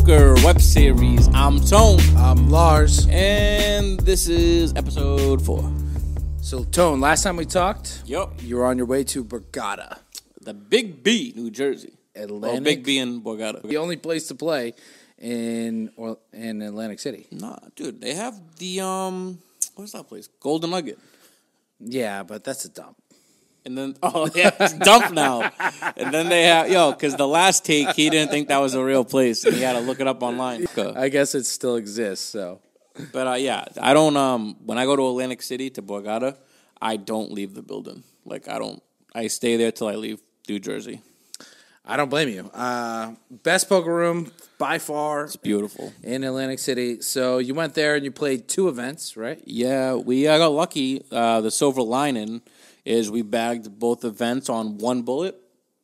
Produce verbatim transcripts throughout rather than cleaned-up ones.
Poker web series. I'm Tone. I'm Lars. And this is episode four. So, Tone, last time we talked, Yup. you were on your way to Borgata. The Big B, New Jersey. Atlantic. Oh, Big B in Borgata. The only place to play in or, in Atlantic City. Nah, dude, they have the, um, what's that place? Golden Nugget. Yeah, but that's a dump. And then, oh, yeah, it's dump now. And then they have, yo, because the last take, he didn't think that was a real place. And he had to look it up online. I guess it still exists, so. But, uh, yeah, I don't, um, when I go to Atlantic City, to Borgata, I don't leave the building. Like, I don't, I stay there till I leave New Jersey. I don't blame you. Uh, best poker room by far. It's beautiful. In Atlantic City. So you went there and you played two events, right? Yeah, we uh, got lucky. Uh, the silver lining is we bagged both events on one bullet.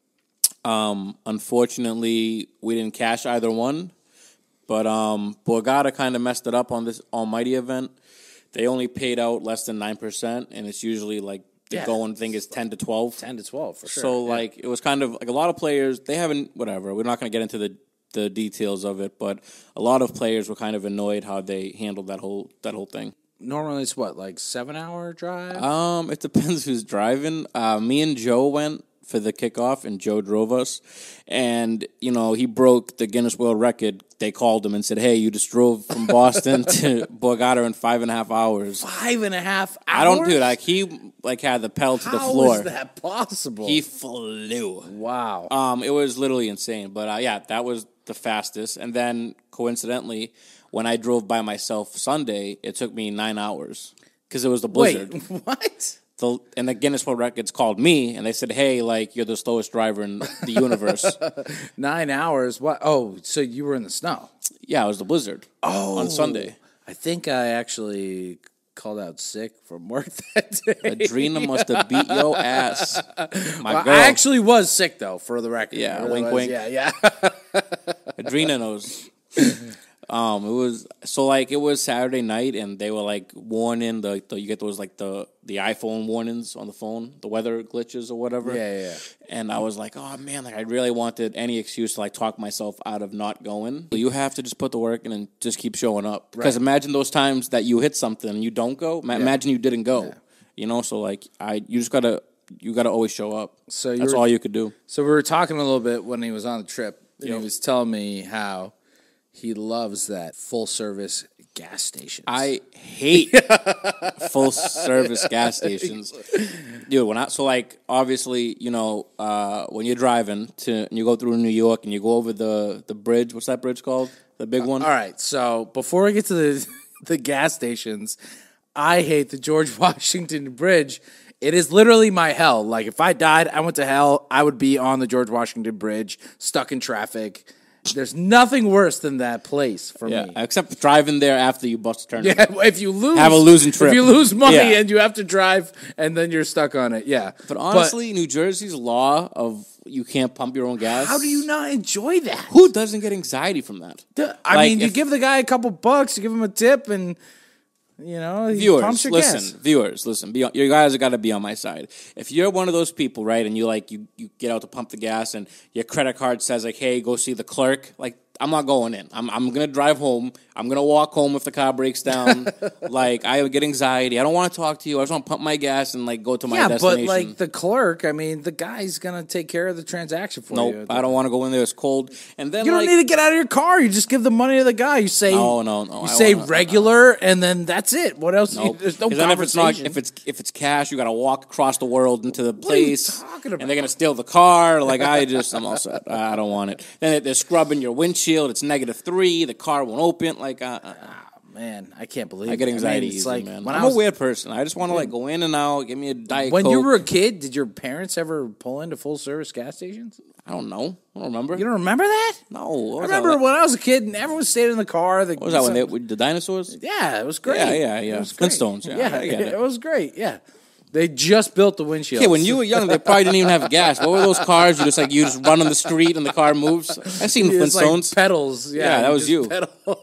Um, unfortunately, we didn't cash either one. But um, Borgata kind of messed it up on this almighty event. They only paid out less than nine percent, and it's usually like the yeah. going thing is ten to twelve. ten to twelve, for sure. So, yeah. like, it was kind of like a lot of players, they haven't, whatever, we're not going to get into the, the details of it, but a lot of players were kind of annoyed how they handled that whole that whole thing. Normally it's what, like seven hour drive? Um, it depends who's driving. Uh, me and Joe went for the kickoff, and Joe drove us. And, you know, he broke the Guinness World Record. They called him and said, hey, you just drove from Boston to Borgata in five and a half hours. Five and a half hours? I don't do it. Like, he, like, had the pedal to How the floor. How is that possible? He flew. Wow. Um, it was literally insane. But, uh, yeah, that was the fastest. And then, coincidentally, when I drove by myself Sunday, it took me nine hours because it was the blizzard. Wait, what? The, and the Guinness World Records called me, and they said, hey, like, you're the slowest driver in the universe. Nine hours? What? Oh, so you were in the snow. Yeah, it was the blizzard oh, on Sunday. I think I actually called out sick from work that day. Adrena must have beat your ass. My well, girl. I actually was sick, though, for the record. Yeah, really wink, was. wink. Yeah, yeah. Adrena knows. Um, it was so like it was Saturday night, and they were like warning the, the you get those like the the iPhone warnings on the phone, the weather glitches or whatever. Yeah, yeah, yeah. And I was like, oh man, like I really wanted any excuse to like talk myself out of not going. You have to just put the work in and just keep showing up. Because right. Imagine those times that you hit something and you don't go. Ma- yeah. Imagine you didn't go. Yeah. You know, so like I, you just gotta you gotta always show up. So that's were, all you could do. So we were talking a little bit when he was on the trip, and yep. he was telling me how he loves that full-service gas stations. I hate full-service gas stations. Dude, when I, so, like, obviously, you know, uh, when you're driving to, and you go through New York and you go over the, the bridge, what's that bridge called? The big one? Uh, all right, so before we get to the, the gas stations, I hate the George Washington Bridge. It is literally my hell. Like, if I died, I went to hell, I would be on the George Washington Bridge, stuck in traffic. There's nothing worse than that place for yeah, me. Except driving there after you bust a turn. Yeah, if you lose, have a losing trip. If you lose money yeah. and you have to drive, and then you're stuck on it. Yeah, but honestly, but, New Jersey's law of you can't pump your own gas. How do you not enjoy that? Who doesn't get anxiety from that? The, I like mean, you if, give the guy a couple bucks, you give him a tip, and you know, he viewers, pumps your listen, gas. Viewers, listen. Be on, you guys have got to be on my side. If you're one of those people, right, and you like you, you get out to pump the gas, and your credit card says like, "Hey, go see the clerk," like. I'm not going in. I'm I'm gonna drive home. I'm gonna walk home if the car breaks down. Like I get anxiety. I don't want to talk to you. I just want to pump my gas and like go to my yeah, destination. Yeah, but like the clerk, I mean, the guy's gonna take care of the transaction for nope, you. I don't want to go in there. It's cold. And then you don't like, need to get out of your car. You just give the money to the guy. You say no, no, no. You I say wanna, regular, and then that's it. What else? Nope. You, there's no then conversation. If it's not, if it's if it's cash, you got to walk across the world into the place. What are you talking about? And they're gonna steal the car. Like I just, I'm all set. I don't want it. Then they're scrubbing your windshield. It's negative three. The car won't open. Like, uh, uh, oh, man, I can't believe. I get anxiety I mean, easy, like, man. When I'm I was, a weird person. I just want to like go in and out. Give me a Diet When Coke. you were a kid, did your parents ever pull into full service gas stations? I don't know. I don't remember. You don't remember that? No. I remember when I was a kid and everyone stayed in the car. The, what was that when they, with the dinosaurs? Yeah, it was great. Yeah, yeah, yeah. It was Flintstones. Yeah, yeah, I get it. it was great. Yeah. They just built the windshield. Yeah, when you were young, they probably didn't even have gas. What were those cars? You just like you just run on the street and the car moves. I've seen Flintstones. Like pedals. Yeah, yeah that was you.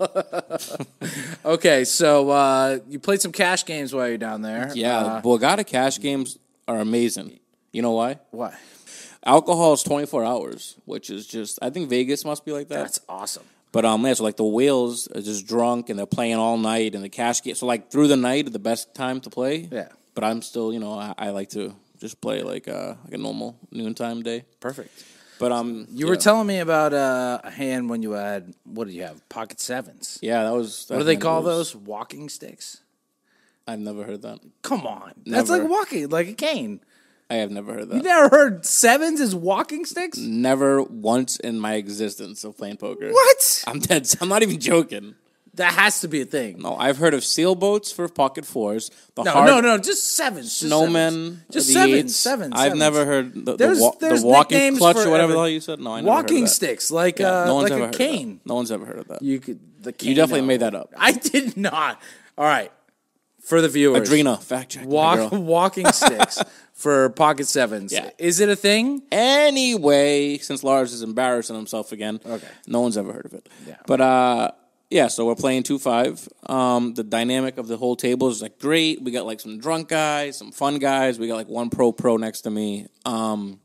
Okay, so uh, you played some cash games while you're down there. Yeah, uh, Borgata cash games are amazing. You know why? Why? Alcohol is twenty-four hours, which is just, I think Vegas must be like that. That's awesome. But um, yeah, so like the whales are just drunk and they're playing all night and the cash game. So like through the night, the best time to play. Yeah. But I'm still, you know, I, I like to just play like uh like a normal noontime day. Perfect. But um, You yeah. were telling me about uh, a hand when you had, what did you have? Pocket sevens. Yeah, that was. That What do they hand call was- those? Walking sticks? I've never heard that. Come on. That's like Never. walking, like a cane. I have never heard You that. never heard sevens as walking sticks? Never once in my existence of playing poker. What? I'm dead. I'm not even joking. That has to be a thing. No, I've heard of sailboats for pocket fours. The No, hard no, no, just sevens. Just snowmen. sevens. Just the sevens, eights. sevens. I've sevens. never heard the, the, There's- wa- there's the walking nicknames clutch for or whatever every- the hell you said. No, I never Walking heard of that. sticks, like Yeah, uh, no one's like ever a heard cane. Of that. No one's ever heard of that. You could the cane. You definitely no. made that up. I did not. All right, for the viewers, Adrena, fact check. my walk girl. walking sticks for pocket sevens. Yeah. Is it a thing? Anyway, since Lars is embarrassing himself again, Okay. no one's ever heard of it. Yeah. But uh, yeah, so we're playing two five. Um, the dynamic of the whole table is like great. We got like some drunk guys, some fun guys. We got like one pro pro next to me. Um,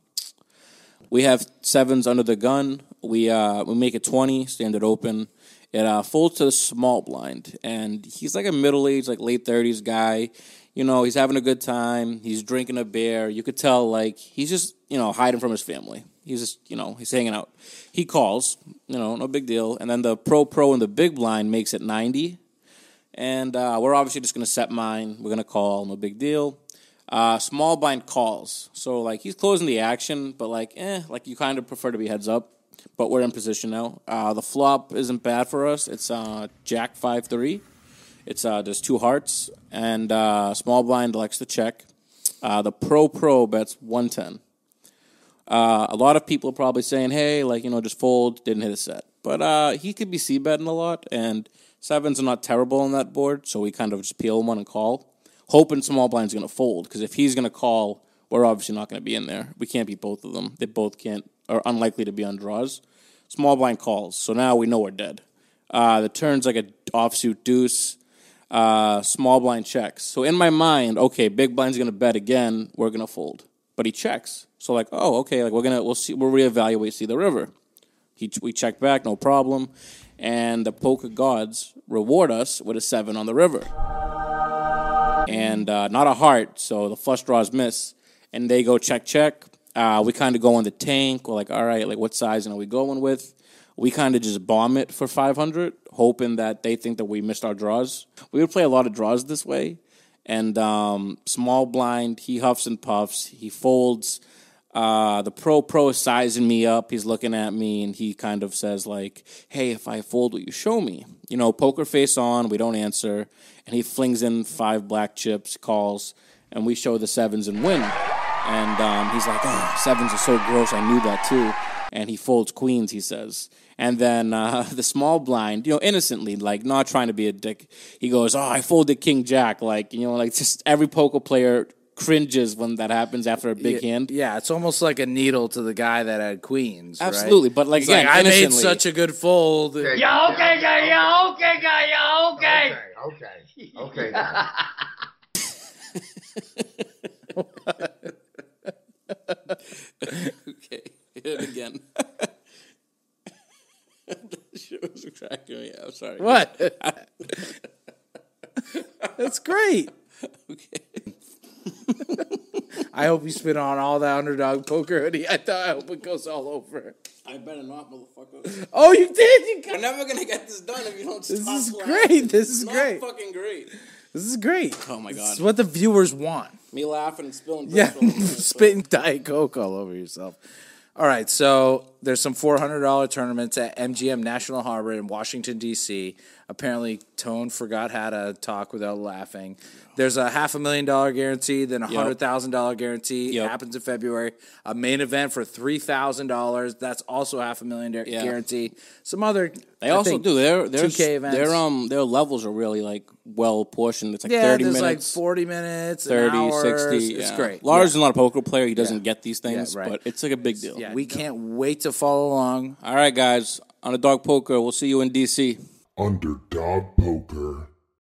we have sevens under the gun. We uh, we make it twenty, standard open. It uh, folds to the small blind, and he's like a middle aged, like late thirties guy. You know, he's having a good time. He's drinking a beer. You could tell, like, he's just, you know, hiding from his family. He's just, you know, he's hanging out. He calls, you know, no big deal. And then the pro pro in the big blind makes it ninety. And uh, we're obviously just going to set mine. We're going to call, no big deal. Uh, small blind calls. So, like, he's closing the action, but, like, eh, like, you kind of prefer to be heads up. But we're in position now. Uh, the flop isn't bad for us. It's uh, Jack five three. It's uh, there's two hearts, and uh, small blind likes to check. Uh, the pro pro bets one ten. Uh, a lot of people are probably saying, hey, like, you know, just fold, didn't hit a set. But uh, he could be c-betting a lot, and sevens are not terrible on that board, so we kind of just peel one and call, hoping small blind's going to fold, because if he's going to call, we're obviously not going to be in there. We can't beat both of them. They both can't, are unlikely to be on draws. Small blind calls, so now we know we're dead. Uh, the turn's like a offsuit deuce. Uh, small blind checks. So in my mind, okay, big blind's gonna bet again. We're gonna fold, but he checks. So like, oh, okay, like we're gonna we'll see we'll reevaluate, see the river. He we check back, no problem, and the poker gods reward us with a seven on the river, and uh, not a heart. So the flush draws miss, and they go check check. Uh, we kind of go on the tank. We're like, all right, like what sizing are we going with? We kind of just bomb it for five hundred, hoping that they think that we missed our draws. We would play a lot of draws this way. And um, small blind, he huffs and puffs. He folds. Uh, the pro-pro is sizing me up. He's looking at me, and he kind of says, like, hey, if I fold, will you show me? You know, poker face on. We don't answer. And he flings in five black chips, calls, and we show the sevens and win. And um, he's like, oh, sevens are so gross. I knew that, too. And he folds queens, he says. And then uh, the small blind, you know, innocently, like not trying to be a dick, he goes, oh, I folded king jack. Like, you know, like just every poker player cringes when that happens after a big yeah, hand. Yeah, it's almost like a needle to the guy that had queens. Absolutely, right? but like, It's again, like, I made innocently. such a good fold. Okay. Yeah, okay, guy, yeah, okay, guy, yeah, okay. Okay, okay, okay. Okay, hit it again. That shit was cracking me up. Sorry. What? That's great. Okay. I hope you spit on all that underdog poker hoodie. I thought I hope it goes all over. I better not, motherfucker. Oh, you did. You got, We're never gonna get this done if you don't stop. this is laughing. great. This is It's not great. fucking great. This is great. Oh my This god. is what the viewers want. Me laughing and spilling Yeah, drinks all over myself. spitting Diet Coke all over yourself. All right, so there's some four hundred dollars tournaments at M G M National Harbor in Washington, D C Apparently, Tone forgot how to talk without laughing. There's a half a million dollar guarantee, then a Yep. hundred thousand dollar guarantee. It Yep. happens in February. A main event for three thousand dollars. That's also half a million da- Yeah. guarantee. Some other They I also think, do. Their their two K events. their um their levels are really like well portioned. It's like yeah. thirty There's like minutes, forty minutes, thirty, an hour. sixty. It's yeah. great. Lars Yeah. is not a poker player. He doesn't Yeah. get these things, Yeah, right. but it's like a big deal. Yeah, we can't wait to follow along. All right, guys. On a dog poker, we'll see you in D C. Underdog Poker.